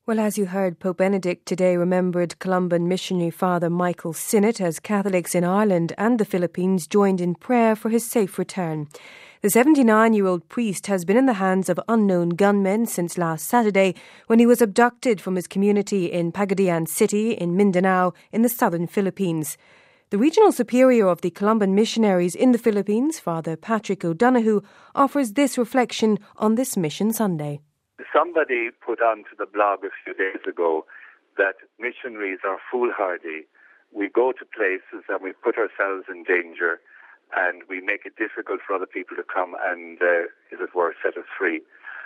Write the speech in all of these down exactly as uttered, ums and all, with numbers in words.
Well, as you heard, Pope Benedict today remembered Columban missionary Father Michael Sinnott as Catholics in Ireland and the Philippines joined in prayer for his safe return. The seventy-nine-year-old priest has been in the hands of unknown gunmen since last Saturday when he was abducted from his community in Pagadian City in Mindanao in the southern Philippines. The regional superior of the Columban missionaries in the Philippines, Father Patrick O'Donoghue, offers this reflection on this Mission Sunday. Somebody put onto the blog a few days ago that missionaries are foolhardy. We go to places and we put ourselves in danger and we make it difficult for other people to come and, uh, as it were, set us free.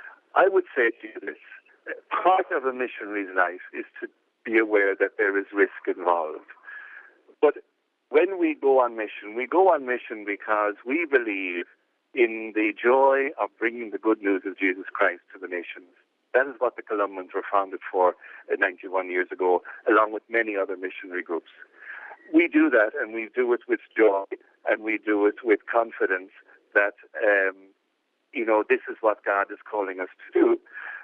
I would say to you this. Part of a missionary's life is to be aware that there is risk involved. But when we go on mission, we go on mission because we believe in the joy of bringing the good news of Jesus Christ to the nations. That is what the Columbans were founded for uh, ninety-one years ago, along with many other missionary groups. We do that, and we do it with joy, and we do it with confidence that, um, you know, this is what God is calling us to do.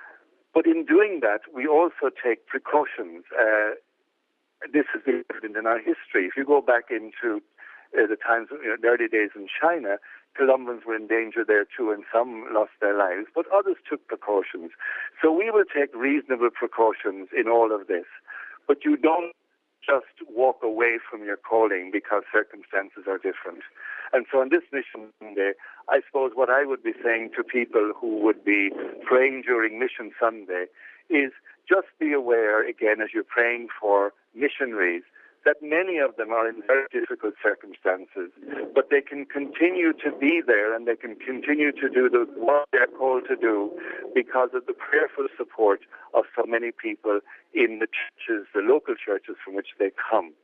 But in doing that, we also take precautions. Uh, this has been evident in our history. If you go back into uh, the times, you know, the early days in China, Columbans were in danger there too, and some lost their lives, but others took precautions. So we will take reasonable precautions in all of this. But you don't just walk away from your calling because circumstances are different. And so on this Mission Sunday, I suppose what I would be saying to people who would be praying during Mission Sunday is just be aware, again, as you're praying for missionaries, that many of them are in very difficult circumstances, but they can continue to be there and they can continue to do the, what they're called to do because of the prayerful support of so many people in the churches, the local churches from which they come.